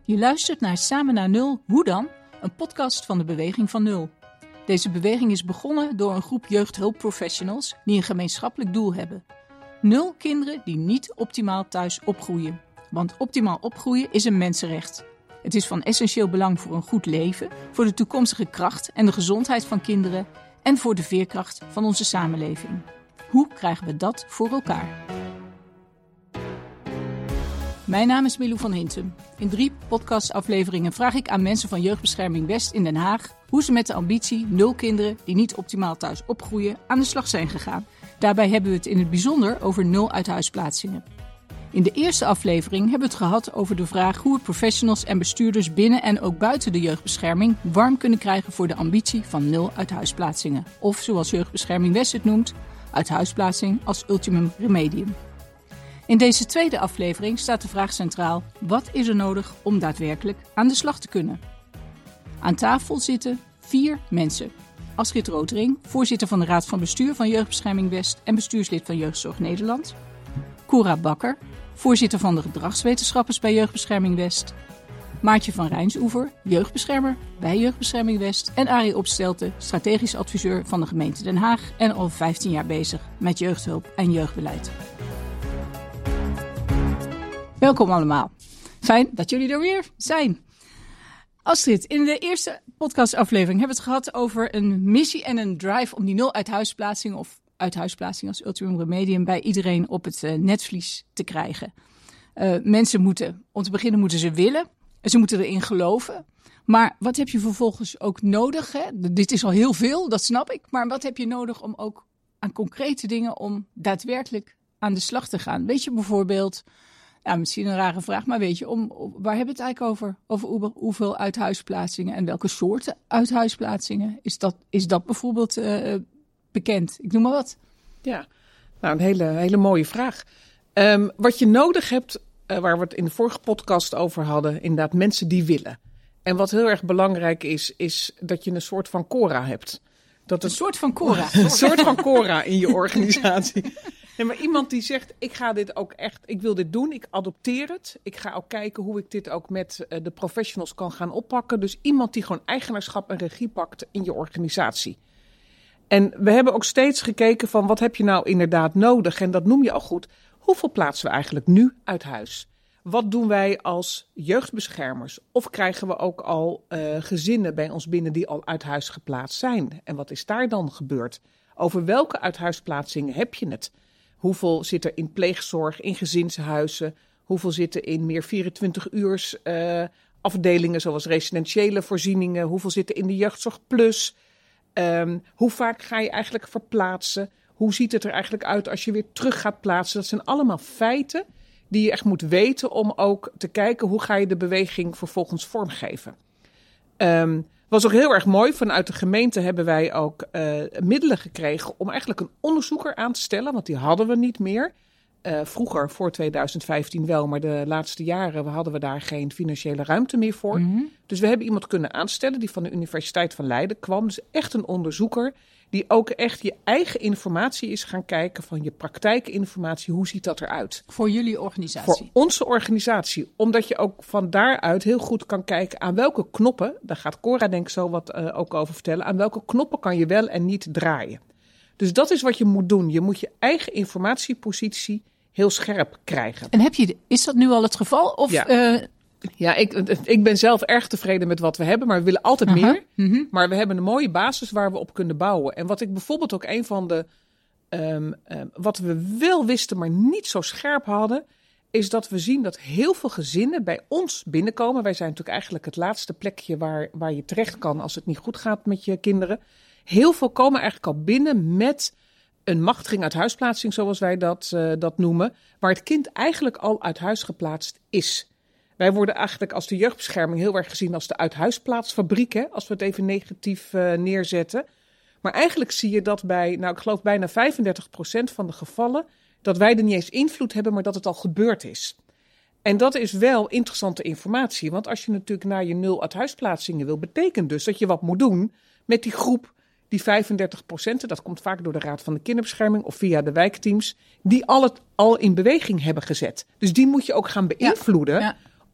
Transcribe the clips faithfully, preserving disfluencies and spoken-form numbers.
Je luistert naar Samen naar Nul, Hoe dan? Een podcast van de Beweging van Nul. Deze beweging is begonnen door een groep jeugdhulpprofessionals die een gemeenschappelijk doel hebben. Nul kinderen die niet optimaal thuis opgroeien. Want optimaal opgroeien is een mensenrecht. Het is van essentieel belang voor een goed leven, voor de toekomstige kracht en de gezondheid van kinderen en voor de veerkracht van onze samenleving. Hoe krijgen we dat voor elkaar? Mijn naam is Milou van Hintem. In drie podcastafleveringen vraag ik aan mensen van Jeugdbescherming West in Den Haag hoe ze met de ambitie nul kinderen die niet optimaal thuis opgroeien aan de slag zijn gegaan. Daarbij hebben we het in het bijzonder over nul uithuisplaatsingen. In de eerste aflevering hebben we het gehad over de vraag hoe we professionals en bestuurders binnen en ook buiten de jeugdbescherming warm kunnen krijgen voor de ambitie van nul uithuisplaatsingen. Of zoals Jeugdbescherming West het noemt, uithuisplaatsing als ultimum remedium. In deze tweede aflevering staat de vraag centraal: wat is er nodig om daadwerkelijk aan de slag te kunnen? Aan tafel zitten vier mensen. Astrid Rotering, voorzitter van de Raad van Bestuur van Jeugdbescherming West en bestuurslid van Jeugdzorg Nederland. Cora Bakker, voorzitter van de gedragswetenschappers bij Jeugdbescherming West. Maartje van Rijnsoever, jeugdbeschermer bij Jeugdbescherming West. En Arie Opstelten, strategisch adviseur van de gemeente Den Haag en al vijftien jaar bezig met jeugdhulp en jeugdbeleid. Welkom allemaal. Fijn dat jullie er weer zijn. Astrid, in de eerste podcastaflevering hebben we het gehad over een missie en een drive om die nul uithuisplaatsing of uithuisplaatsing als ultimum remedium bij iedereen op het uh, netvlies te krijgen. Uh, mensen moeten, om te beginnen moeten ze willen, ze moeten erin geloven. Maar wat heb je vervolgens ook nodig? Hè? Dit is al heel veel, dat snap ik. Maar wat heb je nodig om ook aan concrete dingen om daadwerkelijk aan de slag te gaan? Weet je bijvoorbeeld, ja, misschien een rare vraag, maar weet je, om, waar hebben we het eigenlijk over? Over hoeveel uithuisplaatsingen en welke soorten uithuisplaatsingen? Is dat, is dat bijvoorbeeld uh, bekend? Ik noem maar wat. Ja, nou een hele, hele mooie vraag. Um, wat je nodig hebt, uh, waar we het in de vorige podcast over hadden, inderdaad mensen die willen. En wat heel erg belangrijk is, is dat je een soort van Cora hebt. Dat een het, soort van Cora? Een soort van Cora in je organisatie. Nee, maar iemand die zegt, ik ga dit ook echt, ik wil dit doen, ik adopteer het. Ik ga ook kijken hoe ik dit ook met uh, de professionals kan gaan oppakken. Dus iemand die gewoon eigenaarschap en regie pakt in je organisatie. En we hebben ook steeds gekeken van wat heb je nou inderdaad nodig? En dat noem je al goed. Hoeveel plaatsen we eigenlijk nu uit huis? Wat doen wij als jeugdbeschermers? Of krijgen we ook al uh, gezinnen bij ons binnen die al uit huis geplaatst zijn? En wat is daar dan gebeurd? Over welke uithuisplaatsingen heb je het? Hoeveel zit er in pleegzorg, in gezinshuizen? Hoeveel zit er in meer vierentwintig uurs uh, afdelingen zoals residentiële voorzieningen? Hoeveel zit er in de jeugdzorg plus? Um, hoe vaak ga je eigenlijk verplaatsen? Hoe ziet het er eigenlijk uit als je weer terug gaat plaatsen? Dat zijn allemaal feiten die je echt moet weten om ook te kijken hoe ga je de beweging vervolgens vormgeven. Um, was ook heel erg mooi. Vanuit de gemeente hebben wij ook uh, middelen gekregen om eigenlijk een onderzoeker aan te stellen, want die hadden we niet meer. Uh, vroeger, voor tweeduizend vijftien wel, maar de laatste jaren hadden we daar geen financiële ruimte meer voor. Mm-hmm. Dus we hebben iemand kunnen aanstellen die van de Universiteit van Leiden kwam. Dus echt een onderzoeker die ook echt je eigen informatie is gaan kijken van je praktijkinformatie. Hoe ziet dat eruit? Voor jullie organisatie? Voor onze organisatie. Omdat je ook van daaruit heel goed kan kijken aan welke knoppen, daar gaat Cora denk ik zo wat uh, ook over vertellen, aan welke knoppen kan je wel en niet draaien. Dus dat is wat je moet doen. Je moet je eigen informatiepositie heel scherp krijgen. En heb je, is dat nu al het geval? Of, ja, uh... ja ik, ik ben zelf erg tevreden met wat we hebben, maar we willen altijd uh-huh. meer. Mm-hmm. Maar we hebben een mooie basis waar we op kunnen bouwen. En wat ik bijvoorbeeld ook een van de, um, um, wat we wel wisten, maar niet zo scherp hadden, is dat we zien dat heel veel gezinnen bij ons binnenkomen. Wij zijn natuurlijk eigenlijk het laatste plekje waar, waar je terecht kan als het niet goed gaat met je kinderen. Heel veel komen eigenlijk al binnen met een machtiging uit huisplaatsing, zoals wij dat, uh, dat noemen, waar het kind eigenlijk al uit huis geplaatst is. Wij worden eigenlijk als de jeugdbescherming heel erg gezien als de uithuisplaatsfabriek, hè, als we het even negatief uh, neerzetten. Maar eigenlijk zie je dat bij, nou ik geloof bijna vijfendertig procent van de gevallen, dat wij er niet eens invloed hebben, maar dat het al gebeurd is. En dat is wel interessante informatie, want als je natuurlijk naar je nul uithuisplaatsingen wil, betekent dus dat je wat moet doen met die groep, die vijfendertig procent, dat komt vaak door de Raad van de Kinderbescherming of via de wijkteams, die al het al in beweging hebben gezet. Dus die moet je ook gaan beïnvloeden. Ja, ja.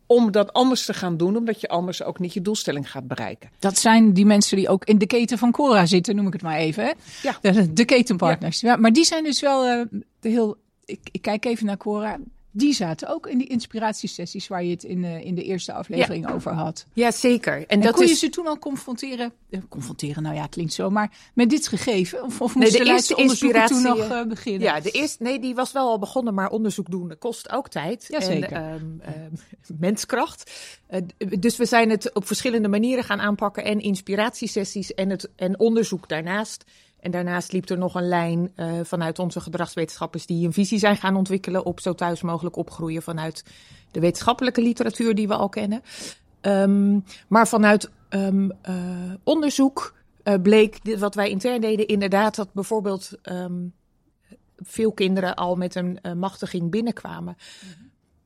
om dat anders te gaan doen, omdat je anders ook niet je doelstelling gaat bereiken. Dat zijn die mensen die ook in de keten van Cora zitten, noem ik het maar even. Hè? Ja. De, de ketenpartners. Ja. Ja, maar die zijn dus wel uh, heel... Ik, ik kijk even naar Cora. Die zaten ook in die inspiratiesessies waar je het in, uh, in de eerste aflevering ja. over had. Ja, zeker. En, en dat kon je is... ze toen al confronteren? Uh, confronteren, nou ja, klinkt zo. Maar met dit gegeven? Of, of moesten nee, de, de Leidse onderzoeken toen nog uh, uh, beginnen? Ja, de eerste, nee, die was wel al begonnen, maar onderzoek doen kost ook tijd. Ja, zeker. En um, uh, menskracht. Uh, dus we zijn het op verschillende manieren gaan aanpakken. En inspiratiesessies en, het, en onderzoek daarnaast. En daarnaast liep er nog een lijn uh, vanuit onze gedragswetenschappers die een visie zijn gaan ontwikkelen op zo thuis mogelijk opgroeien vanuit de wetenschappelijke literatuur die we al kennen. Um, maar vanuit um, uh, onderzoek uh, bleek dit, wat wij intern deden inderdaad dat bijvoorbeeld um, veel kinderen al met een uh, machtiging binnenkwamen. Mm-hmm.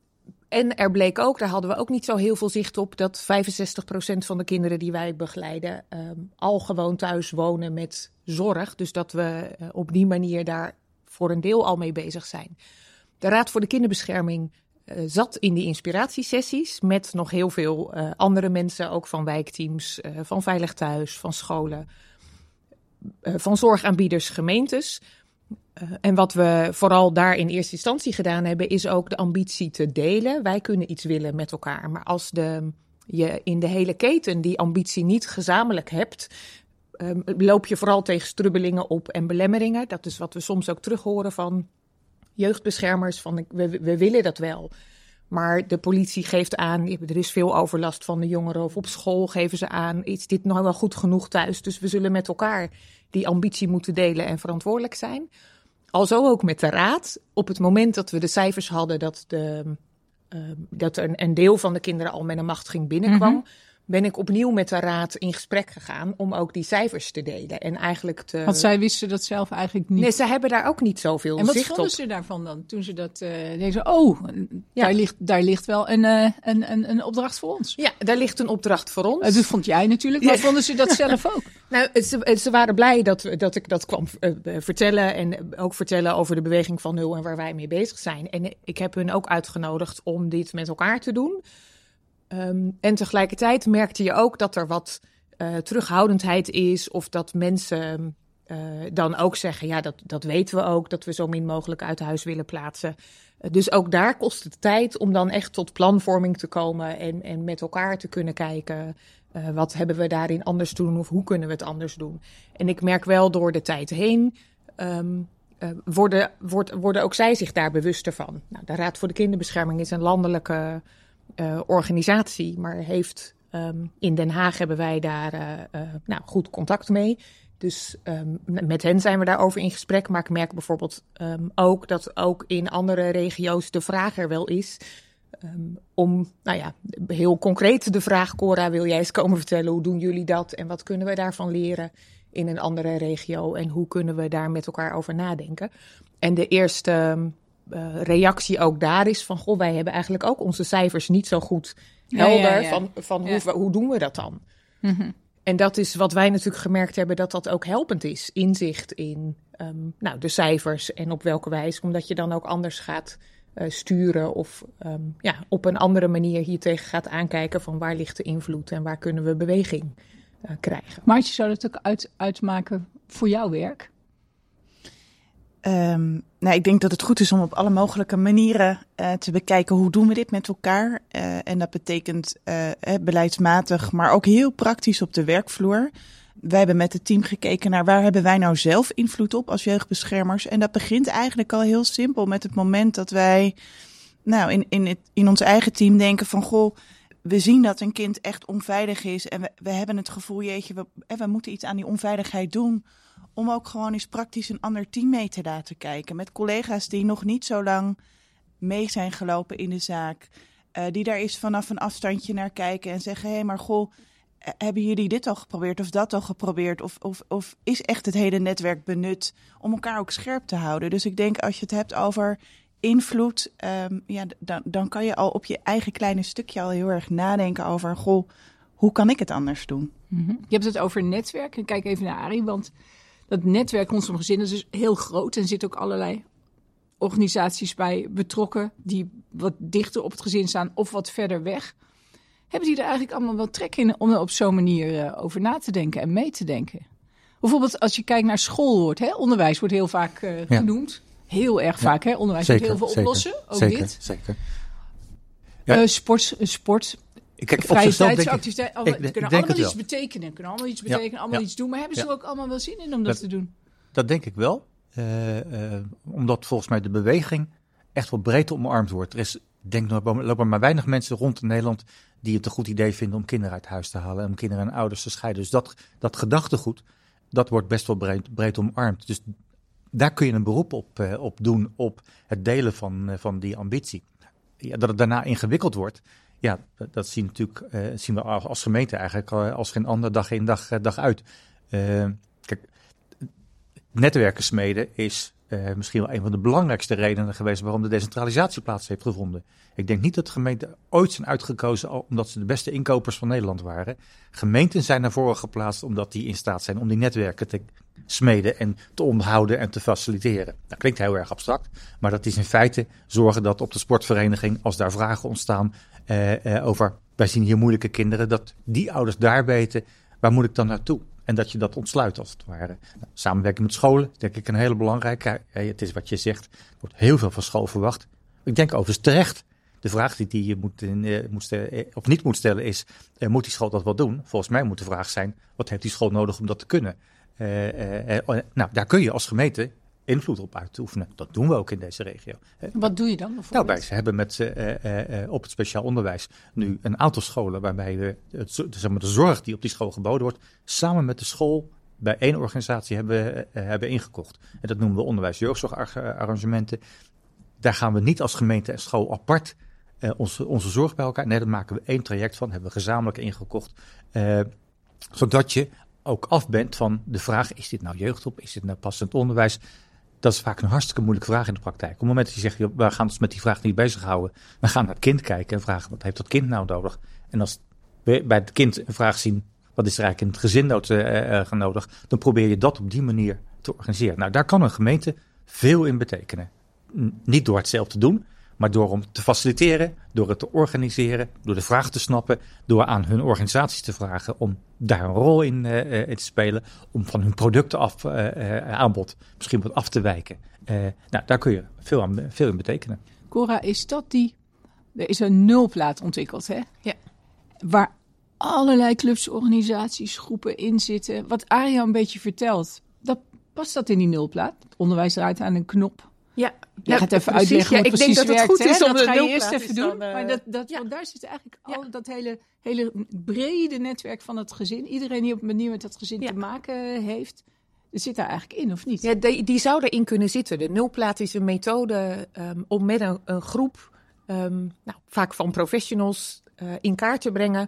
En er bleek ook, daar hadden we ook niet zo heel veel zicht op, dat vijfenzestig procent van de kinderen die wij begeleiden um, al gewoon thuis wonen met zorg. Dus dat we uh, op die manier daar voor een deel al mee bezig zijn. De Raad voor de Kinderbescherming uh, zat in die inspiratiesessies met nog heel veel uh, andere mensen, ook van wijkteams, uh, van Veilig Thuis, van scholen, uh, van zorgaanbieders, gemeentes. Uh, en wat we vooral daar in eerste instantie gedaan hebben, is ook de ambitie te delen. Wij kunnen iets willen met elkaar. Maar als de, je in de hele keten die ambitie niet gezamenlijk hebt, um, loop je vooral tegen strubbelingen op en belemmeringen. Dat is wat we soms ook terug horen van jeugdbeschermers. Van, we, we willen dat wel. Maar de politie geeft aan, er is veel overlast van de jongeren. Of op school geven ze aan, is dit nou wel goed genoeg thuis? Dus we zullen met elkaar die ambitie moeten delen en verantwoordelijk zijn. Alzo ook met de raad. Op het moment dat we de cijfers hadden dat, de, uh, dat er een, een deel van de kinderen al met een machtiging binnenkwam, mm-hmm. ben ik opnieuw met de raad in gesprek gegaan om ook die cijfers te delen. En eigenlijk te... Want zij wisten dat zelf eigenlijk niet. Nee, ze hebben daar ook niet zoveel zicht op. En wat vonden ze daarvan dan? Toen ze dat uh, deden, oh, ja. daar, ligt, daar ligt wel een, uh, een, een, een opdracht voor ons. Ja, daar ligt een opdracht voor ons. Uh, dat vond jij natuurlijk, maar ja. vonden ze dat zelf ook? Nou, ze, ze waren blij dat, dat ik dat kwam uh, vertellen en ook vertellen over de beweging van nul en waar wij mee bezig zijn. En ik heb hun ook uitgenodigd om dit met elkaar te doen. Um, en tegelijkertijd merkte je ook dat er wat uh, terughoudendheid is of dat mensen uh, dan ook zeggen, ja, dat, dat weten we ook, dat we zo min mogelijk uit huis willen plaatsen. Uh, dus ook daar kost het tijd om dan echt tot planvorming te komen en, en met elkaar te kunnen kijken, uh, wat hebben we daarin anders te doen of hoe kunnen we het anders doen. En ik merk wel door de tijd heen, um, uh, worden, wordt, worden ook zij zich daar bewuster van. Nou, de Raad voor de Kinderbescherming is een landelijke Uh, organisatie, maar heeft um, in Den Haag hebben wij daar uh, uh, nou, goed contact mee. Dus um, met hen zijn we daarover in gesprek. Maar ik merk bijvoorbeeld um, ook dat ook in andere regio's de vraag er wel is. Um, om, nou ja, heel concreet de vraag, Cora, wil jij eens komen vertellen hoe doen jullie dat? En wat kunnen we daarvan leren in een andere regio? En hoe kunnen we daar met elkaar over nadenken? En de eerste Um, Uh, reactie ook daar is van, goh, wij hebben eigenlijk ook onze cijfers niet zo goed helder. Ja, ja, ja. Van, van ja. hoe, hoe doen we dat dan? Mm-hmm. En dat is wat wij natuurlijk gemerkt hebben, dat dat ook helpend is. Inzicht in um, nou, de cijfers en op welke wijze. Omdat je dan ook anders gaat uh, sturen of um, ja, op een andere manier hiertegen gaat aankijken van waar ligt de invloed en waar kunnen we beweging uh, krijgen. Maartje, zou dat ook uit, uitmaken voor jouw werk? Um, nou, ik denk dat het goed is om op alle mogelijke manieren uh, te bekijken hoe doen we dit met elkaar. Uh, en dat betekent uh, beleidsmatig, maar ook heel praktisch op de werkvloer. Wij hebben met het team gekeken naar waar hebben wij nou zelf invloed op als jeugdbeschermers. En dat begint eigenlijk al heel simpel met het moment dat wij nou, in, in, het, in ons eigen team denken van goh, we zien dat een kind echt onveilig is. En we, we hebben het gevoel, jeetje, we, we moeten iets aan die onveiligheid doen. Om ook gewoon eens praktisch een ander team mee te laten kijken. Met collega's die nog niet zo lang mee zijn gelopen in de zaak. Uh, die daar eens vanaf een afstandje naar kijken en zeggen, hé, hey, maar goh, hebben jullie dit al geprobeerd of dat al geprobeerd? Of, of, of is echt het hele netwerk benut om elkaar ook scherp te houden? Dus ik denk als je het hebt over invloed, um, ja, dan, dan kan je al op je eigen kleine stukje al heel erg nadenken over, goh, hoe kan ik het anders doen? Mm-hmm. Je hebt het over netwerk. En kijk even naar Arie, want dat netwerk rondom gezinnen is dus heel groot en zit ook allerlei organisaties bij betrokken die wat dichter op het gezin staan of wat verder weg. Hebben die er eigenlijk allemaal wel trek in om er op zo'n manier uh, over na te denken en mee te denken? Bijvoorbeeld als je kijkt naar school, hè? Onderwijs wordt heel vaak uh, ja. genoemd. Heel erg ja. vaak, hè? Onderwijs zeker, moet heel veel zeker, oplossen. Ook zeker, dit. Zeker. Ja. Uh, sport, uh, sport. Kijk, vrije tijdsactiviteiten. Alle, ik, kunnen ik allemaal iets wel. betekenen. Kunnen allemaal iets betekenen, ja. allemaal ja. iets doen. Maar hebben ze ja. er ook allemaal wel zin in om dat, dat te doen? Dat denk ik wel. Uh, uh, omdat volgens mij de beweging echt wel breed omarmd wordt. Er is, denk ik, er lopen maar weinig mensen rond in Nederland die het een goed idee vinden om kinderen uit huis te halen en om kinderen en ouders te scheiden. Dus dat, dat gedachtegoed, dat wordt best wel breed, breed omarmd. Dus daar kun je een beroep op, uh, op doen, op het delen van, uh, van die ambitie. Ja, dat het daarna ingewikkeld wordt, ja, dat, dat zien, natuurlijk, uh, zien we als gemeente eigenlijk uh, als geen ander dag in dag, uh, dag uit. Uh, kijk, netwerken smeden is uh, misschien wel een van de belangrijkste redenen geweest waarom de decentralisatie plaats heeft gevonden. Ik denk niet dat gemeenten ooit zijn uitgekozen omdat ze de beste inkopers van Nederland waren. Gemeenten zijn naar voren geplaatst omdat die in staat zijn om die netwerken te smeden en te onderhouden en te faciliteren. Dat klinkt heel erg abstract, maar dat is in feite zorgen dat op de sportvereniging, als daar vragen ontstaan uh, uh, over, wij zien hier moeilijke kinderen, dat die ouders daar weten, waar moet ik dan naartoe? En dat je dat ontsluit als het ware. Nou, samenwerking met scholen, denk ik een hele belangrijke. Het is wat je zegt, er wordt heel veel van school verwacht. Ik denk overigens terecht. De vraag die, die je moet, uh, moet stellen, of niet moet stellen is, uh, moet die school dat wel doen? Volgens mij moet de vraag zijn, wat heeft die school nodig om dat te kunnen? Uh, uh, uh, nou, daar kun je als gemeente invloed op uitoefenen. Dat doen we ook in deze regio. Wat doe je dan bijvoorbeeld? Nou, wij hebben met, uh, uh, uh, op het speciaal onderwijs nu een aantal scholen waarbij we het, zeg maar, de zorg die op die school geboden wordt, samen met de school bij één organisatie hebben, uh, hebben ingekocht. En dat noemen we onderwijs-jeugdzorgarrangementen. Daar gaan we niet als gemeente en school apart uh, onze, onze zorg bij elkaar. Nee, daar maken we één traject van, hebben we gezamenlijk ingekocht. Uh, zodat je ook af bent van de vraag, is dit nou jeugdhulp, is dit nou passend onderwijs? Dat is vaak een hartstikke moeilijke vraag in de praktijk. Op het moment dat je zegt, we gaan ons met die vraag niet bezighouden, we gaan naar het kind kijken en vragen, wat heeft dat kind nou nodig? En als we bij het kind een vraag zien, wat is er eigenlijk in het gezin nood, uh, uh, nodig, dan probeer je dat op die manier te organiseren. Nou, daar kan een gemeente veel in betekenen. N- niet door het zelf te doen, maar door om te faciliteren, door het te organiseren, door de vraag te snappen, door aan hun organisaties te vragen om daar een rol in, uh, in te spelen, om van hun producten af, uh, uh, aanbod misschien wat af te wijken. Uh, nou, daar kun je veel, aan, veel in betekenen. Cora, is dat die... Er is een nulplaat ontwikkeld, hè? Ja. Waar allerlei clubs, organisaties, groepen in zitten. Wat Aria een beetje vertelt, dat, past dat in die nulplaat? Het onderwijs draait aan een knop. Ja, Je ja, gaat even precies, uitleggen hoe het ja, precies ik denk dat werkt. het goed is om dat de ga je nulplaat eerst even doen. Dan, uh, maar dat, dat, ja. want daar zit eigenlijk ja. al dat hele, hele brede netwerk van het gezin. Iedereen die op een manier met dat gezin ja. te maken heeft, zit daar eigenlijk in, of niet? Ja, die, die zou erin kunnen zitten. De nulplaat is een methode um, om met een, een groep, um, nou, vaak van professionals, uh, in kaart te brengen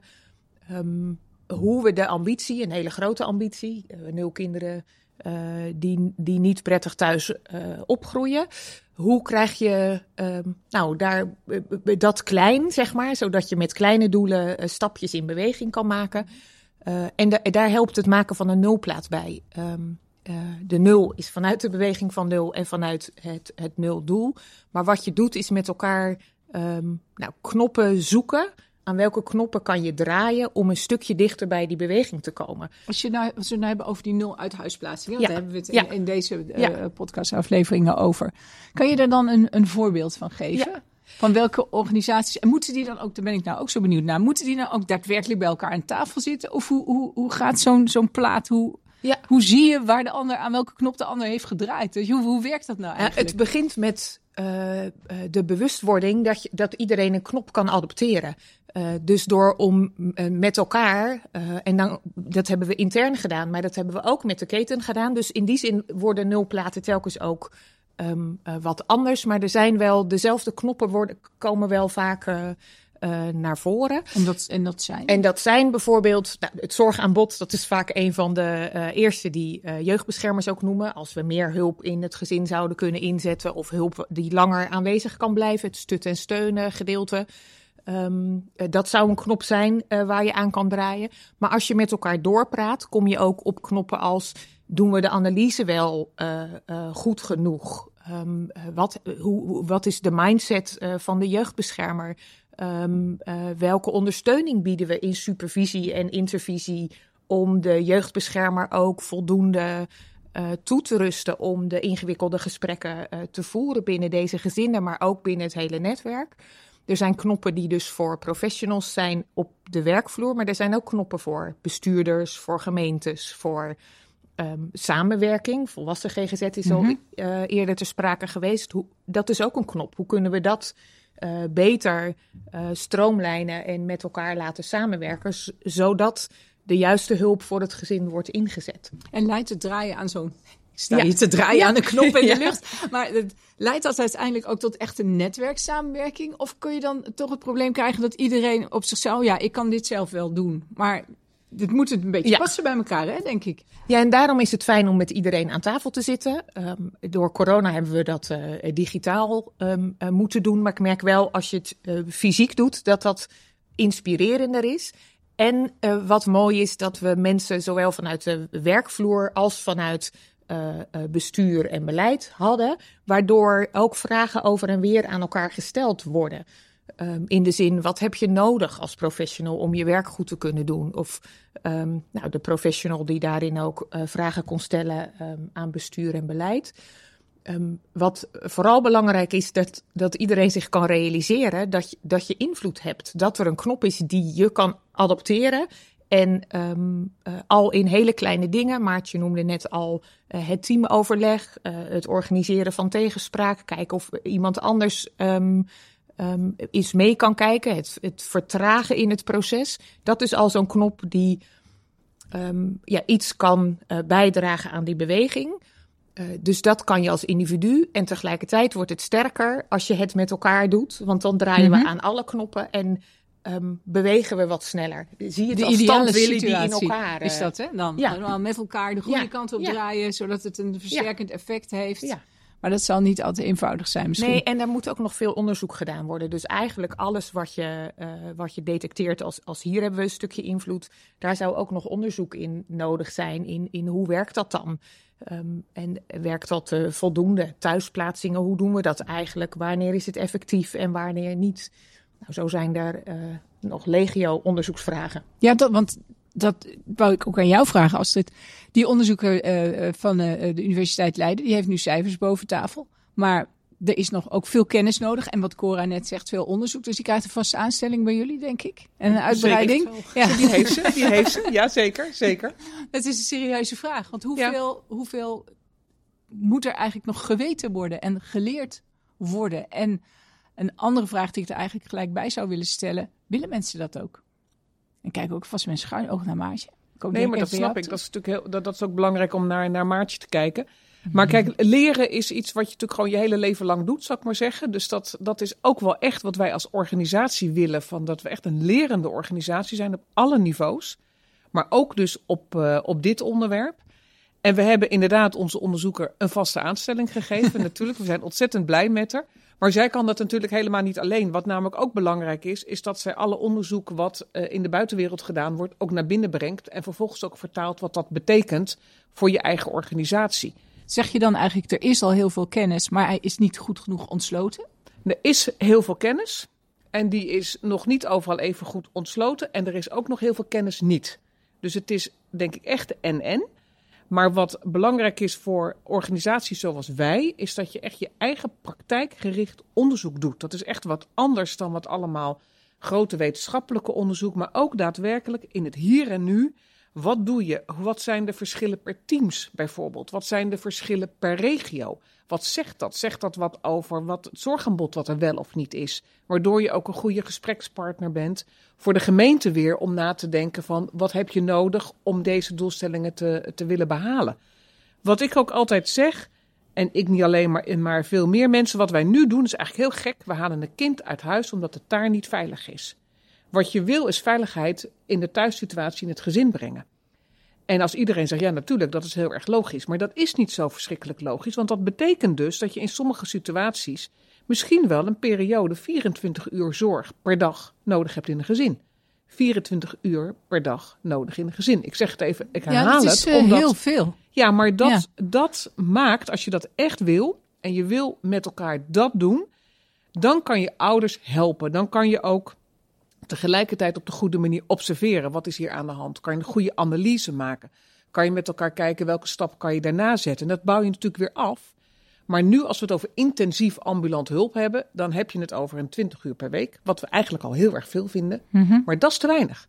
um, hoe we de ambitie, een hele grote ambitie, uh, nul kinderen uh, die, die niet prettig thuis uh, opgroeien. Hoe krijg je um, nou, daar, uh, dat klein, zeg maar, zodat je met kleine doelen uh, stapjes in beweging kan maken. Uh, en da- daar helpt het maken van een nulplaat bij. Um, uh, de nul is vanuit de beweging van nul en vanuit het, het nuldoel. Maar wat je doet is met elkaar um, nou, knoppen zoeken. Aan welke knoppen kan je draaien om een stukje dichter bij die beweging te komen? Als, je nou, als we nou hebben over die nul uithuisplaatsing, ja. daar hebben we het in, ja. in deze uh, ja. podcastafleveringen over. Kan je er dan een, een voorbeeld van geven? Ja. Van welke organisaties? En moeten die dan ook, daar ben ik nou ook zo benieuwd naar, moeten die nou ook daadwerkelijk bij elkaar aan tafel zitten? Of hoe, hoe, hoe gaat zo'n, zo'n plaat, hoe, ja. hoe zie je waar de ander, aan welke knop de ander heeft gedraaid? Dus hoe, hoe werkt dat nou eigenlijk? Ja, het begint met uh, uh, de bewustwording dat, je, dat iedereen een knop kan adopteren. Uh, dus door om uh, met elkaar, uh, en dan, dat hebben we intern gedaan, maar dat hebben we ook met de keten gedaan. Dus in die zin worden nulplaten telkens ook um, uh, wat anders. Maar er zijn wel, dezelfde knoppen worden, komen wel vaak uh, uh, naar voren. En dat, en dat zijn? En dat zijn bijvoorbeeld, nou, het zorgaanbod, dat is vaak een van de uh, eerste die uh, jeugdbeschermers ook noemen. Als we meer hulp in het gezin zouden kunnen inzetten of hulp die langer aanwezig kan blijven, het stut- en steunen gedeelte. Um, uh, dat zou een knop zijn uh, waar je aan kan draaien. Maar als je met elkaar doorpraat, kom je ook op knoppen als, doen we de analyse wel uh, uh, goed genoeg? Um, wat, hoe, wat is de mindset uh, van de jeugdbeschermer? Um, uh, welke ondersteuning bieden we in supervisie en intervisie om de jeugdbeschermer ook voldoende uh, toe te rusten om de ingewikkelde gesprekken uh, te voeren binnen deze gezinnen, maar ook binnen het hele netwerk. Er zijn knoppen die dus voor professionals zijn op de werkvloer, maar er zijn ook knoppen voor bestuurders, voor gemeentes, voor um, samenwerking. Volwassen G G Z is al mm-hmm. uh, eerder ter sprake geweest. Hoe, dat is ook een knop. Hoe kunnen we dat uh, beter uh, stroomlijnen en met elkaar laten samenwerken, z- zodat de juiste hulp voor het gezin wordt ingezet. En leidt het draaien aan zo'n... Sta je ja. te draaien ja. aan de knop in de ja. lucht. Maar het leidt dat uiteindelijk ook tot echt een netwerksamenwerking? Of kun je dan toch het probleem krijgen dat iedereen op zichzelf... Ja, ik kan dit zelf wel doen. Maar dit moet het een beetje ja. passen bij elkaar, hè, denk ik. Ja, en daarom is het fijn om met iedereen aan tafel te zitten. Um, door corona hebben we dat uh, digitaal um, uh, moeten doen. Maar ik merk wel, als je het uh, fysiek doet, dat dat inspirerender is. En uh, wat mooi is, dat we mensen zowel vanuit de werkvloer als vanuit uh, uh, bestuur en beleid hadden. Waardoor ook vragen over en weer aan elkaar gesteld worden. Um, in de zin, wat heb je nodig als professional om je werk goed te kunnen doen? Of um, nou, de professional die daarin ook uh, vragen kon stellen um, aan bestuur en beleid. Um, wat vooral belangrijk is, dat, dat iedereen zich kan realiseren dat je, dat je invloed hebt. Dat er een knop is die je kan adopteren. En um, uh, al in hele kleine dingen, Maartje noemde net al uh, het teamoverleg, uh, het organiseren van tegenspraak, kijken of iemand anders um, um, eens mee kan kijken, het, het vertragen in het proces. Dat is al zo'n knop die um, ja, iets kan uh, bijdragen aan die beweging. Uh, dus dat kan je als individu en tegelijkertijd wordt het sterker als je het met elkaar doet. Want dan draaien mm-hmm. we aan alle knoppen en um, bewegen we wat sneller. Zie je het de als ideale standwillen situatie die in elkaar... Uh, is dat, hè? Dan ja. met elkaar de goede ja. kant op ja. draaien, zodat het een versterkend ja. effect heeft. Ja. Maar dat zal niet altijd eenvoudig zijn misschien. Nee, en er moet ook nog veel onderzoek gedaan worden. Dus eigenlijk alles wat je, uh, wat je detecteert als, als hier hebben we een stukje invloed. Daar zou ook nog onderzoek in nodig zijn. In, in hoe werkt dat dan? Um, en werkt dat uh, voldoende? Thuisplaatsingen, hoe doen we dat eigenlijk? Wanneer is het effectief en wanneer niet? Nou, zo zijn er uh, nog legio onderzoeksvragen. Ja, dat, want dat wou ik ook aan jou vragen, Astrid. Die onderzoeker uh, van uh, de Universiteit Leiden, die heeft nu cijfers boven tafel. Maar er is nog ook veel kennis nodig. En wat Cora net zegt, veel onderzoek. Dus die krijgt een vaste aanstelling bij jullie, denk ik. En een uitbreiding. Ja. Die heeft ze, die heeft ze. Ja, zeker, zeker. Het is een serieuze vraag. Want hoeveel, ja. hoeveel moet er eigenlijk nog geweten worden en geleerd worden? En een andere vraag die ik er eigenlijk gelijk bij zou willen stellen. Willen mensen dat ook? En kijk ook vast met schuin oog naar Maartje. Nee, maar dat snap ik. Dat is natuurlijk heel, dat, dat is ook belangrijk om naar, naar Maartje te kijken. Maar kijk, leren is iets wat je natuurlijk gewoon je hele leven lang doet, zou ik maar zeggen. Dus dat, dat is ook wel echt wat wij als organisatie willen. Van dat we echt een lerende organisatie zijn op alle niveaus. Maar ook dus op, uh, op dit onderwerp. En we hebben inderdaad onze onderzoeker een vaste aanstelling gegeven. Natuurlijk, we zijn ontzettend blij met haar. Maar zij kan dat natuurlijk helemaal niet alleen. Wat namelijk ook belangrijk is, is dat zij alle onderzoek wat uh, in de buitenwereld gedaan wordt, ook naar binnen brengt. En vervolgens ook vertaalt wat dat betekent voor je eigen organisatie. Zeg je dan eigenlijk, er is al heel veel kennis, maar hij is niet goed genoeg ontsloten? Er is heel veel kennis en die is nog niet overal even goed ontsloten. En er is ook nog heel veel kennis niet. Dus het is denk ik echt de en-en. Maar wat belangrijk is voor organisaties zoals wij, is dat je echt je eigen praktijkgericht onderzoek doet. Dat is echt wat anders dan wat allemaal grote wetenschappelijke onderzoek, maar ook daadwerkelijk in het hier en nu. Wat doe je? Wat zijn de verschillen per teams bijvoorbeeld? Wat zijn de verschillen per regio? Wat zegt dat? Zegt dat wat over wat het zorgaanbod wat er wel of niet is? Waardoor je ook een goede gesprekspartner bent voor de gemeente weer om na te denken van wat heb je nodig om deze doelstellingen te, te willen behalen? Wat ik ook altijd zeg, en ik niet alleen, maar, maar veel meer mensen, wat wij nu doen is eigenlijk heel gek. We halen een kind uit huis omdat het daar niet veilig is. Wat je wil is veiligheid in de thuissituatie in het gezin brengen. En als iedereen zegt, ja natuurlijk, dat is heel erg logisch. Maar dat is niet zo verschrikkelijk logisch. Want dat betekent dus dat je in sommige situaties misschien wel een periode vierentwintig uur zorg per dag nodig hebt in een gezin. vierentwintig uur per dag nodig in een gezin. Ik zeg het even, ik herhaal het. Ja, dat is uh, omdat, heel veel. Ja, maar dat, ja. dat maakt, als je dat echt wil en je wil met elkaar dat doen, dan kan je ouders helpen. Dan kan je ook tegelijkertijd op de goede manier observeren. Wat is hier aan de hand? Kan je een goede analyse maken? Kan je met elkaar kijken welke stap kan je daarna zetten? En dat bouw je natuurlijk weer af. Maar nu als we het over intensief ambulant hulp hebben, dan heb je het over een twintig uur per week. Wat we eigenlijk al heel erg veel vinden. Mm-hmm. Maar dat is te weinig.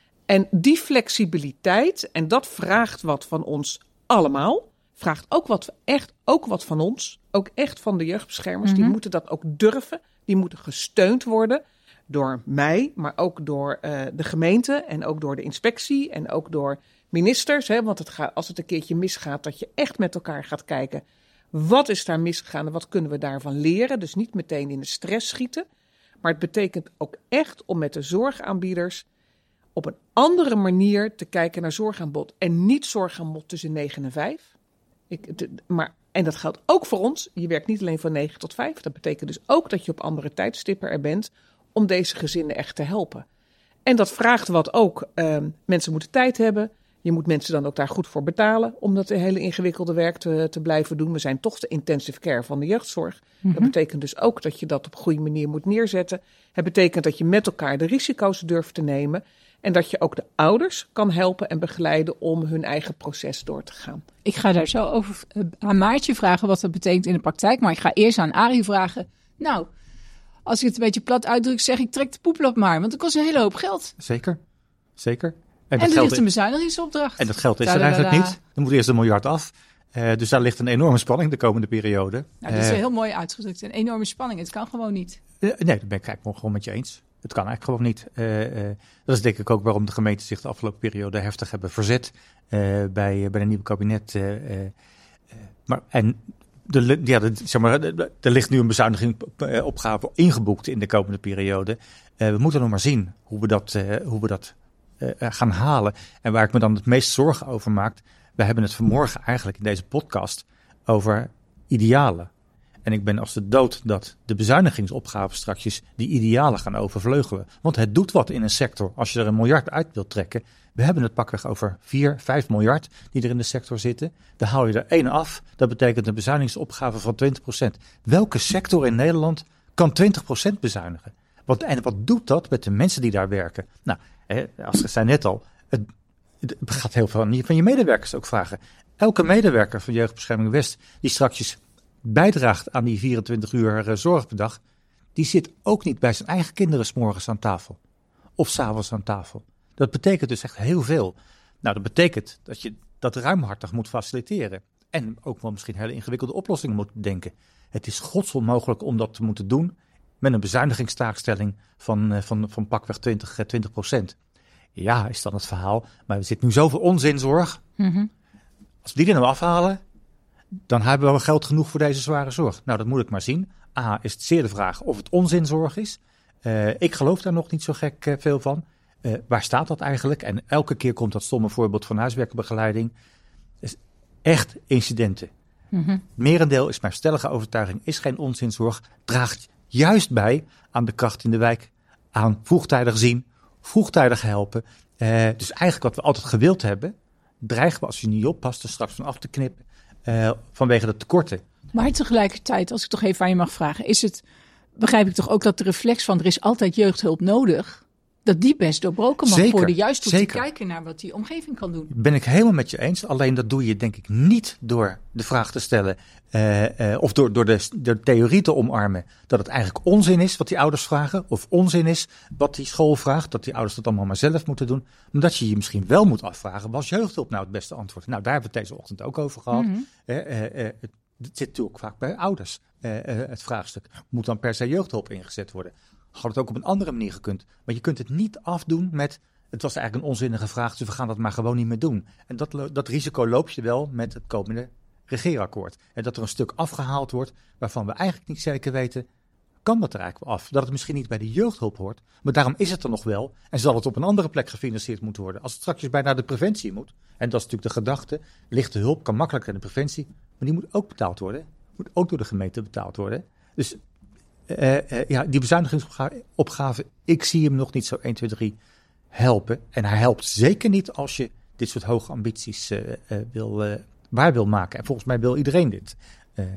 En die flexibiliteit, en dat vraagt wat van ons allemaal. Vraagt ook wat, echt, ook wat van ons. Ook echt van de jeugdbeschermers. Mm-hmm. Die moeten dat ook durven. Die moeten gesteund worden door mij, maar ook door uh, de gemeente. En ook door de inspectie. En ook door ministers. Hè, want het gaat, als het een keertje misgaat, dat je echt met elkaar gaat kijken. Wat is daar misgegaan en wat kunnen we daarvan leren? Dus niet meteen in de stress schieten. Maar het betekent ook echt om met de zorgaanbieders op een andere manier te kijken naar zorgaanbod. En niet zorgaanbod tussen negen en vijf. Ik, de, maar, en dat geldt ook voor ons. Je werkt niet alleen van negen tot vijf. Dat betekent dus ook dat je op andere tijdstippen er bent om deze gezinnen echt te helpen. En dat vraagt wat ook. Uh, mensen moeten tijd hebben. Je moet mensen dan ook daar goed voor betalen om dat hele ingewikkelde werk te, te blijven doen. We zijn toch de intensive care van de jeugdzorg. Mm-hmm. Dat betekent dus ook dat je dat op een goede manier moet neerzetten. Het betekent dat je met elkaar de risico's durft te nemen. En dat je ook de ouders kan helpen en begeleiden om hun eigen proces door te gaan. Ik ga daar zo over uh, aan Maartje vragen wat dat betekent in de praktijk. Maar ik ga eerst aan Arie vragen. Nou, als ik het een beetje plat uitdruk, zeg ik trek de poeplap maar. Want dat kost een hele hoop geld. Zeker, zeker. En, en er ligt een bezuinigingsopdracht. En dat geld is er eigenlijk niet. Er moet eerst een miljard af. Uh, dus daar ligt een enorme spanning de komende periode. Nou, dat is uh, heel mooi uitgedrukt. Een enorme spanning. Het kan gewoon niet. Uh, nee, dat ben ik eigenlijk gewoon met je eens. Het kan eigenlijk gewoon niet. Uh, uh, dat is denk ik ook waarom de gemeenten zich de afgelopen periode heftig hebben verzet uh, bij, bij een nieuw kabinet. Uh, uh, uh, maar en de, ja, de, zeg maar, er ligt nu een bezuinigingopgave ingeboekt in de komende periode. Uh, we moeten nog maar zien hoe we dat, uh, hoe we dat uh, gaan halen. En waar ik me dan het meest zorgen over maak. We hebben het vanmorgen eigenlijk in deze podcast over idealen. En ik ben als de dood dat de bezuinigingsopgaven straks die idealen gaan overvleugelen. Want het doet wat in een sector als je er een miljard uit wilt trekken. We hebben het pakweg over vier, vijf miljard die er in de sector zitten. Dan haal je er één af. Dat betekent een bezuinigingsopgave van twintig procent. Welke sector in Nederland kan twintig procent bezuinigen? Wat, en wat doet dat met de mensen die daar werken? Nou, als ik zei net al, het, het gaat heel veel van je medewerkers ook vragen. Elke medewerker van Jeugdbescherming West die straks bijdraagt aan die vierentwintig uur uh, zorg per dag, die zit ook niet bij zijn eigen kinderen 's morgens aan tafel. Of 's avonds aan tafel. Dat betekent dus echt heel veel. Nou, dat betekent dat je dat ruimhartig moet faciliteren. En ook wel misschien hele ingewikkelde oplossingen moet denken. Het is godsonmogelijk om dat te moeten doen met een bezuinigingstaakstelling van, uh, van, van pakweg twintig procent. Ja, is dan het verhaal. Maar er zit nu zoveel onzinzorg. Mm-hmm. Als we die er nou afhalen, dan hebben we geld genoeg voor deze zware zorg. Nou, dat moet ik maar zien. A, is het zeer de vraag of het onzinzorg is. Uh, ik geloof daar nog niet zo gek uh, veel van. Uh, waar staat dat eigenlijk? En elke keer komt dat stomme voorbeeld van huiswerkenbegeleiding. Dus echt incidenten. Mm-hmm. Merendeel is mijn stellige overtuiging, is geen onzinzorg. Draagt juist bij aan de kracht in de wijk. Aan vroegtijdig zien, vroegtijdig helpen. Uh, dus eigenlijk wat we altijd gewild hebben, dreigen we als je niet oppast er straks van af te knippen. Uh, vanwege de tekorten. Maar tegelijkertijd, als ik toch even aan je mag vragen, is het, begrijp ik toch ook dat de reflex van er is altijd jeugdhulp nodig, dat die best doorbroken mag zeker, worden, juist door zeker. te kijken naar wat die omgeving kan doen. Ben ik helemaal met je eens, alleen dat doe je denk ik niet door de vraag te stellen uh, uh, of door, door de, de theorie te omarmen dat het eigenlijk onzin is wat die ouders vragen, of onzin is wat die school vraagt, dat die ouders dat allemaal maar zelf moeten doen. Maar dat je je misschien wel moet afvragen, was jeugdhulp nou het beste antwoord? Nou, daar hebben we het deze ochtend ook over gehad. Mm-hmm. Uh, uh, uh, het zit natuurlijk vaak bij ouders, uh, uh, het vraagstuk. Moet dan per se jeugdhulp ingezet worden? Had het ook op een andere manier gekund. Maar je kunt het niet afdoen met, het was eigenlijk een onzinnige vraag, dus we gaan dat maar gewoon niet meer doen. En dat, dat risico loop je wel met het komende regeerakkoord. En dat er een stuk afgehaald wordt waarvan we eigenlijk niet zeker weten, kan dat er eigenlijk af? Dat het misschien niet bij de jeugdhulp hoort, maar daarom is het er nog wel en zal het op een andere plek gefinancierd moeten worden. Als het straks bijna de preventie moet, en dat is natuurlijk de gedachte, lichte hulp kan makkelijker in de preventie, maar die moet ook betaald worden. Moet ook door de gemeente betaald worden. Dus uh, uh, ja, die bezuinigingsopgave, ik zie hem nog niet zo één, twee, drie helpen. En hij helpt zeker niet als je dit soort hoge ambities uh, uh, wil, uh, waar wil maken. En volgens mij wil iedereen dit. Uh,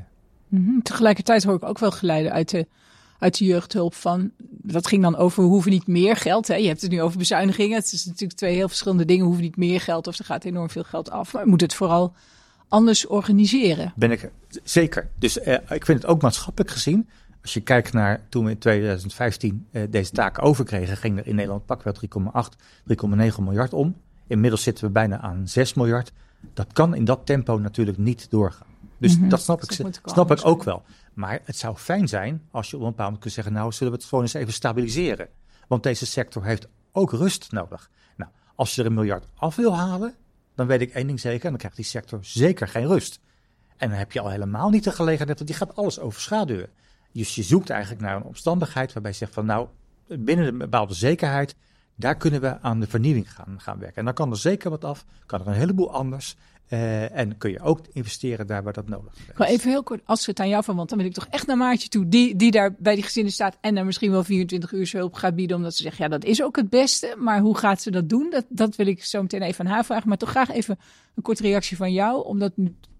Mm-hmm. Tegelijkertijd hoor ik ook wel geluiden uit de, uit de jeugdhulp van, dat ging dan over, we hoeven niet meer geld. Hè? Je hebt het nu over bezuinigingen. Het is natuurlijk twee heel verschillende dingen. We hoeven niet meer geld of er gaat enorm veel geld af. Maar we moeten het vooral anders organiseren. Ben ik zeker. Dus uh, ik vind het ook maatschappelijk gezien. Als je kijkt naar toen we in twintig vijftien uh, deze taken overkregen, ging er in Nederland pakweg drie komma acht, drie komma negen miljard om. Inmiddels zitten we bijna aan zes miljard. Dat kan in dat tempo natuurlijk niet doorgaan. Dus mm-hmm. dat snap ik, dat snap ik ook wel. Maar het zou fijn zijn als je op een bepaald moment kunt zeggen, nou zullen we het gewoon eens even stabiliseren. Want deze sector heeft ook rust nodig. Nou, als je er een miljard af wil halen, dan weet ik één ding zeker, dan krijgt die sector zeker geen rust. En dan heb je al helemaal niet de gelegenheid, want die gaat alles overschaduwen. Dus je zoekt eigenlijk naar een omstandigheid waarbij je zegt van nou, binnen een bepaalde zekerheid, daar kunnen we aan de vernieuwing gaan, gaan werken. En dan kan er zeker wat af, kan er een heleboel anders. Uh, en kun je ook investeren daar waar dat nodig is. Maar even heel kort, als het aan jou van, want dan wil ik toch echt naar Maartje toe, die, die daar bij die gezinnen staat en daar misschien wel vierentwintig uur hulp gaat bieden, omdat ze zegt, ja, dat is ook het beste. Maar hoe gaat ze dat doen? Dat, dat wil ik zo meteen even aan haar vragen. Maar toch graag even een korte reactie van jou, omdat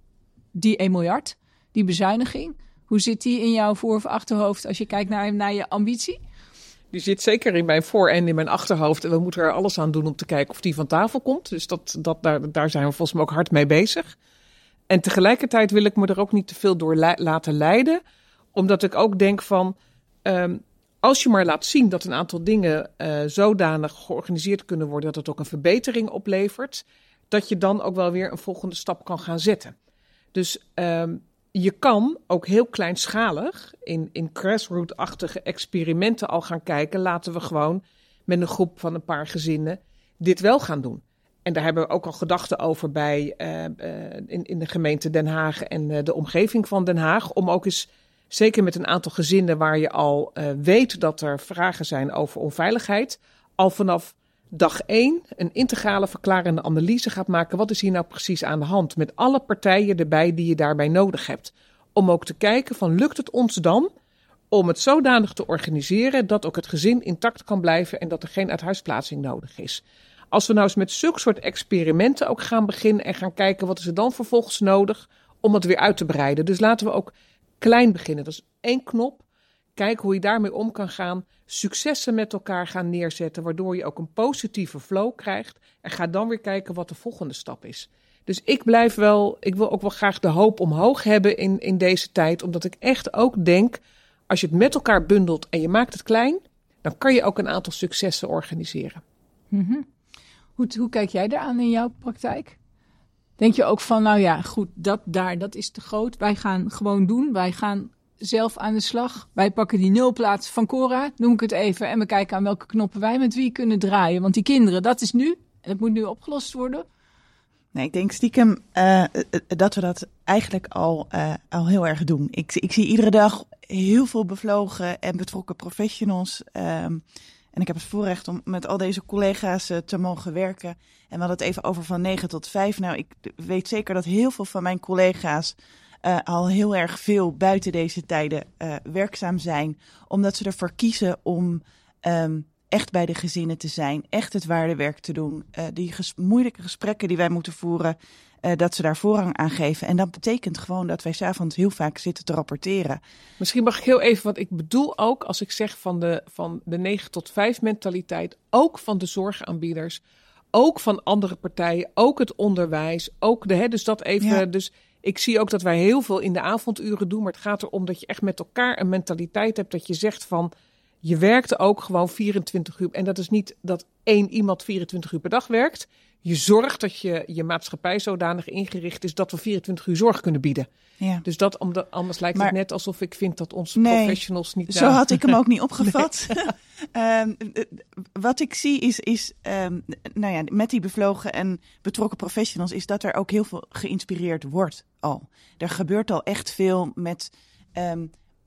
die één miljard, die bezuiniging, hoe zit die in jouw voor- of achterhoofd als je kijkt naar, naar je ambitie? Die zit zeker in mijn voor- en in mijn achterhoofd. En we moeten er alles aan doen om te kijken of die van tafel komt. Dus dat, dat, daar, daar zijn we volgens mij ook hard mee bezig. En tegelijkertijd wil ik me er ook niet te veel door la- laten leiden. Omdat ik ook denk van, um, als je maar laat zien dat een aantal dingen uh, zodanig georganiseerd kunnen worden dat het ook een verbetering oplevert, dat je dan ook wel weer een volgende stap kan gaan zetten. Dus um, je kan ook heel kleinschalig in, in grassroot-achtige experimenten al gaan kijken. Laten we gewoon met een groep van een paar gezinnen dit wel gaan doen. En daar hebben we ook al gedachten over bij uh, uh, in, in de gemeente Den Haag en uh, de omgeving van Den Haag. Om ook eens, zeker met een aantal gezinnen waar je al uh, weet dat er vragen zijn over onveiligheid, al vanaf dag één een integrale verklarende analyse gaat maken. Wat is hier nou precies aan de hand? Met alle partijen erbij die je daarbij nodig hebt. Om ook te kijken van, lukt het ons dan om het zodanig te organiseren dat ook het gezin intact kan blijven en dat er geen uithuisplaatsing nodig is. Als we nou eens met zulke soort experimenten ook gaan beginnen en gaan kijken wat is er dan vervolgens nodig om het weer uit te breiden. Dus laten we ook klein beginnen. Dat is één knop. Kijk hoe je daarmee om kan gaan. Successen met elkaar gaan neerzetten, waardoor je ook een positieve flow krijgt. En ga dan weer kijken wat de volgende stap is. Dus ik blijf wel, ik wil ook wel graag de hoop omhoog hebben in, in deze tijd. Omdat ik echt ook denk, als je het met elkaar bundelt en je maakt het klein, dan kan je ook een aantal successen organiseren. Mm-hmm. Hoe, hoe kijk jij daaraan in jouw praktijk? Denk je ook van, nou ja, goed, dat daar, dat is te groot. Wij gaan gewoon doen, wij gaan zelf aan de slag. Wij pakken die nulplaats van Cora, noem ik het even, en we kijken aan welke knoppen wij met wie kunnen draaien. Want die kinderen, dat is nu, en dat moet nu opgelost worden. Nee, ik denk stiekem uh, dat we dat eigenlijk al, uh, al heel erg doen. Ik, ik zie iedere dag heel veel bevlogen en betrokken professionals. Um, en ik heb het voorrecht om met al deze collega's uh, te mogen werken. En we hadden het even over van negen tot vijf. Nou, ik weet zeker dat heel veel van mijn collega's uh, al heel erg veel buiten deze tijden uh, werkzaam zijn. Omdat ze ervoor kiezen om um, echt bij de gezinnen te zijn. Echt het waardewerk te doen. Uh, die ges- moeilijke gesprekken die wij moeten voeren, uh, dat ze daar voorrang aan geven. En dat betekent gewoon dat wij 's avonds heel vaak zitten te rapporteren. Misschien mag ik heel even, want ik bedoel ook als ik zeg van de, van de negen tot vijf mentaliteit, ook van de zorgaanbieders, ook van andere partijen, ook het onderwijs, ook de, hè, dus dat even, ja. Dus ik zie ook dat wij heel veel in de avonduren doen, maar het gaat erom dat je echt met elkaar een mentaliteit hebt dat je zegt van, je werkt ook gewoon vierentwintig uur. En dat is niet dat één iemand vierentwintig uur per dag werkt. Je zorgt dat je, je maatschappij zodanig ingericht is dat we vierentwintig uur zorg kunnen bieden. Ja. Dus dat, omdat, anders lijkt maar, het net alsof ik vind dat onze nee, professionals niet... Zo nou, had ik hem ook niet opgevat. Nee. um, wat ik zie is, is um, nou ja, met die bevlogen en betrokken professionals, is dat er ook heel veel geïnspireerd wordt al. Er gebeurt al echt veel met Um,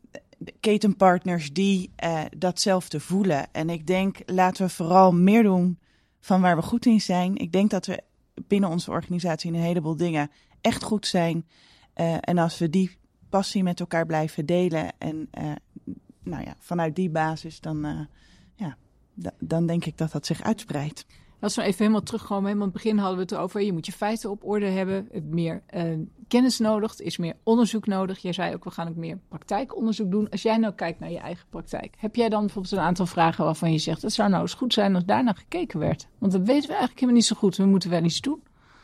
ketenpartners die uh, datzelfde voelen. En ik denk, laten we vooral meer doen van waar we goed in zijn. Ik denk dat we binnen onze organisatie in een heleboel dingen echt goed zijn. Uh, en als we die passie met elkaar blijven delen en uh, nou ja, vanuit die basis, dan, uh, ja, d- dan denk ik dat dat zich uitspreidt. Als we even helemaal terugkomen, helemaal in het begin hadden we het over, je moet je feiten op orde hebben, meer uh, kennis nodig, er is meer onderzoek nodig. Jij zei ook, we gaan ook meer praktijkonderzoek doen. Als jij nou kijkt naar je eigen praktijk, heb jij dan bijvoorbeeld een aantal vragen waarvan je zegt, het zou nou eens goed zijn als daarna gekeken werd? Want dat weten we eigenlijk helemaal niet zo goed, we moeten wel iets doen.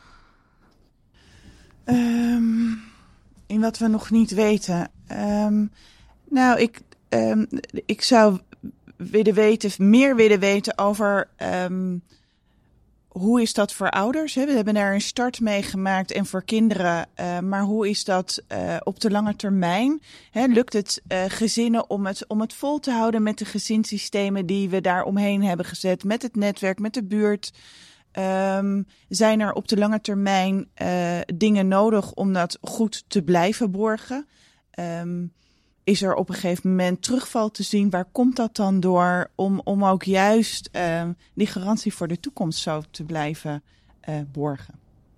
Um, in wat we nog niet weten. Um, nou, ik, um, ik zou willen weten, meer willen weten over um, hoe is dat voor ouders. Hè? We hebben daar een start mee gemaakt en voor kinderen. Uh, maar hoe is dat uh, op de lange termijn? Hè, lukt het uh, gezinnen om het, om het vol te houden met de gezinssystemen die we daar omheen hebben gezet, met het netwerk, met de buurt? Um, zijn er op de lange termijn uh, dingen nodig om dat goed te blijven borgen? Um, is er op een gegeven moment terugval te zien? Waar komt dat dan door? Om, om ook juist uh, die garantie voor de toekomst zo te blijven uh, borgen.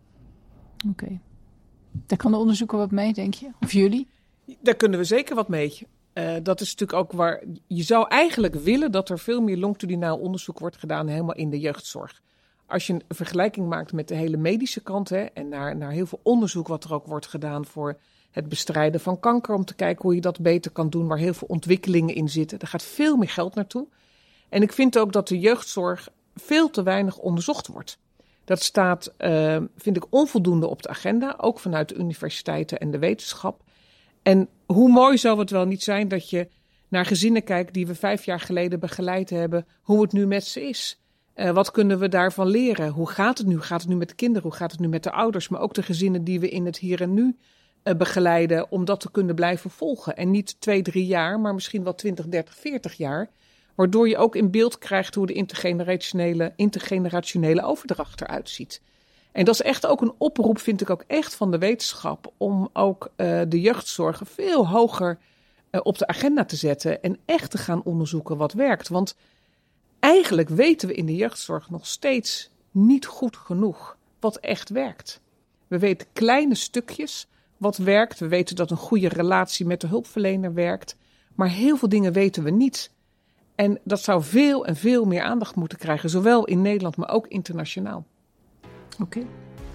Oké. Okay. Daar kan de onderzoeker wat mee, denk je? Of jullie? Daar kunnen we zeker wat mee. Uh, dat is natuurlijk ook waar... Je zou eigenlijk willen dat er veel meer longitudinaal onderzoek wordt gedaan helemaal in de jeugdzorg. Als je een vergelijking maakt met de hele medische kant, hè, en naar, naar heel veel onderzoek wat er ook wordt gedaan voor het bestrijden van kanker, om te kijken hoe je dat beter kan doen, waar heel veel ontwikkelingen in zitten. Er gaat veel meer geld naartoe. En ik vind ook dat de jeugdzorg veel te weinig onderzocht wordt. Dat staat, uh, vind ik, onvoldoende op de agenda, ook vanuit de universiteiten en de wetenschap. En hoe mooi zou het wel niet zijn dat je naar gezinnen kijkt die we vijf jaar geleden begeleid hebben, hoe het nu met ze is. Uh, wat kunnen we daarvan leren? Hoe gaat het nu? Gaat het nu met de kinderen? Hoe gaat het nu met de ouders? Maar ook de gezinnen die we in het hier en nu uh, begeleiden, om dat te kunnen blijven volgen. En niet twee, drie jaar, maar misschien wel twintig, dertig, veertig jaar. Waardoor je ook in beeld krijgt hoe de intergenerationele, intergenerationele overdracht eruit ziet. En dat is echt ook een oproep, vind ik ook echt van de wetenschap, om ook uh, de jeugdzorg veel hoger uh, op de agenda te zetten en echt te gaan onderzoeken wat werkt. Want eigenlijk weten we in de jeugdzorg nog steeds niet goed genoeg wat echt werkt. We weten kleine stukjes wat werkt. We weten dat een goede relatie met de hulpverlener werkt. Maar heel veel dingen weten we niet. En dat zou veel en veel meer aandacht moeten krijgen. Zowel in Nederland, maar ook internationaal. Oké. Okay.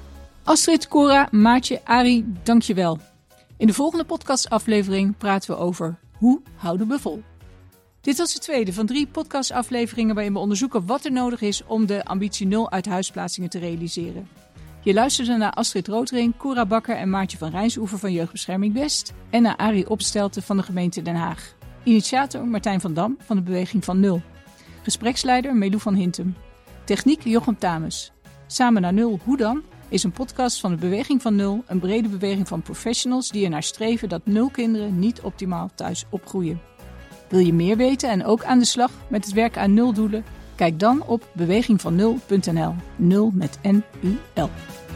Astrid, Cora, Maartje, Arie, dank je wel. In de volgende podcastaflevering praten we over hoe houden we vol. Dit was de tweede van drie podcastafleveringen waarin we onderzoeken wat er nodig is om de ambitie nul uithuisplaatsingen te realiseren. Je luisterde naar Astrid Roodring, Cora Bakker en Maartje van Rijnsoever van Jeugdbescherming West en naar Arie Opstelten van de gemeente Den Haag. Initiator Martijn van Dam van de Beweging van Nul. Gespreksleider Melou van Hintem. Techniek Jochem Tames. Samen naar Nul, hoe dan? Is een podcast van de Beweging van Nul, een brede beweging van professionals die ernaar streven dat nul kinderen niet optimaal thuis opgroeien. Wil je meer weten en ook aan de slag met het werk aan nuldoelen? Kijk dan op beweging van nul punt n l. Nul met N U L.